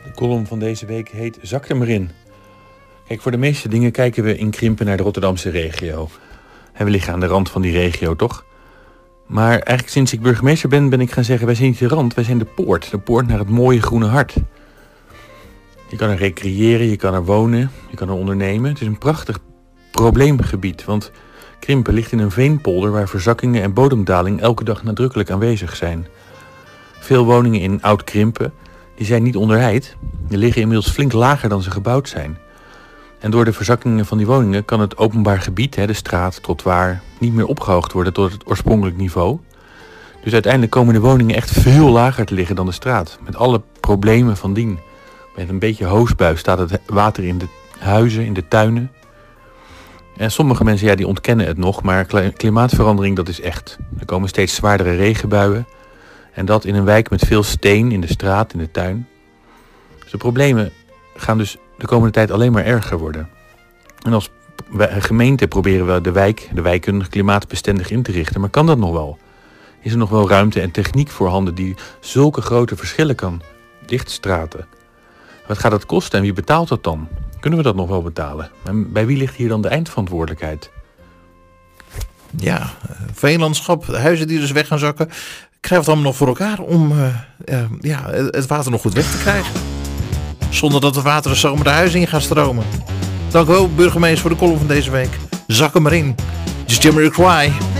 De column van deze week heet Zak er maar in. Kijk, voor de meeste dingen kijken we in Krimpen naar de Rotterdamse regio. En we liggen aan de rand van die regio, toch? Maar eigenlijk sinds ik burgemeester ben ik gaan zeggen... wij zijn niet de rand, wij zijn de poort. De poort naar het mooie groene hart. Je kan er recreëren, je kan er wonen, je kan er ondernemen. Het is een prachtig probleemgebied, want Krimpen ligt in een veenpolder... waar verzakkingen en bodemdaling elke dag nadrukkelijk aanwezig zijn. Veel woningen in Oud-Krimpen die zijn niet onderheid. Die liggen inmiddels flink lager dan ze gebouwd zijn. En door de verzakkingen van die woningen kan het openbaar gebied, de straat, trottoir, niet meer opgehoogd worden tot het oorspronkelijk niveau. Dus uiteindelijk komen de woningen echt veel lager te liggen dan de straat. Met alle problemen van dien. Met een beetje hoosbui staat het water in de huizen, in de tuinen. En sommige mensen die ontkennen het nog, maar klimaatverandering dat is echt. Er komen steeds zwaardere regenbuien. En dat in een wijk met veel steen in de straat, in de tuin. Dus de problemen gaan dus de komende tijd alleen maar erger worden. En als gemeente proberen we de wijken klimaatbestendig in te richten. Maar kan dat nog wel? Is er nog wel ruimte en techniek voorhanden die zulke grote verschillen kan dichtstraten? Wat gaat dat kosten en wie betaalt dat dan? Kunnen we dat nog wel betalen? En bij wie ligt hier dan de eindverantwoordelijkheid? Ja, veenlandschap, huizen die dus weg gaan zakken. Krijgen we het allemaal nog voor elkaar om het water nog goed weg te krijgen? Zonder dat het water zomaar de huizen in gaat stromen. Dank u wel, burgemeester, voor de column van deze week. Zak hem erin. Dit is Jamiroquai.